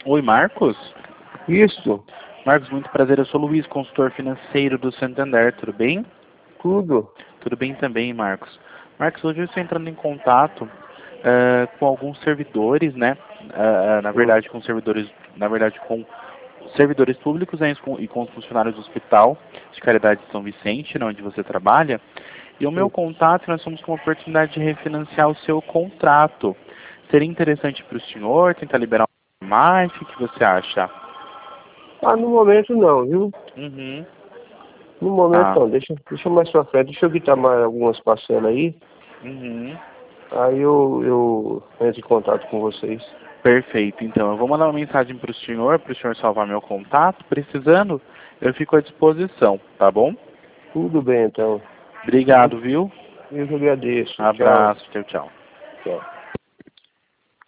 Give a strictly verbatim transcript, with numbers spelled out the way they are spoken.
Oi, Marcos? Isso, Marcos, muito prazer. Eu sou o Luiz, consultor financeiro do Santander. Tudo bem? tudo. Tudo bem também, Marcos. Marcos, hoje eu estou entrando em contato eh, com alguns servidores, né? Eh, na Hum, verdade, com servidores, na verdade, com servidores públicos, né, e com e com os funcionários do Hospital de Caridade de São Vicente, né, onde você trabalha. E o meu sim. contato, nós somos com a oportunidade de refinanciar o seu contrato. Seria interessante para o senhor tentar liberar mais? O que que você acha? Ah, no momento não, viu? Uhum. No momento Ah. não, deixa, deixa mais pra frente, deixa eu quitar mais algumas parcelas aí, Uhum. aí eu, eu entro em contato com vocês. Perfeito. Então, eu vou mandar uma mensagem para o senhor, para o senhor salvar meu contato. Precisando, eu fico à disposição, tá bom? Tudo bem então. Eu, Obrigado, viu? eu que agradeço. Tchau. Abraço. Tchau, tchau. Tchau.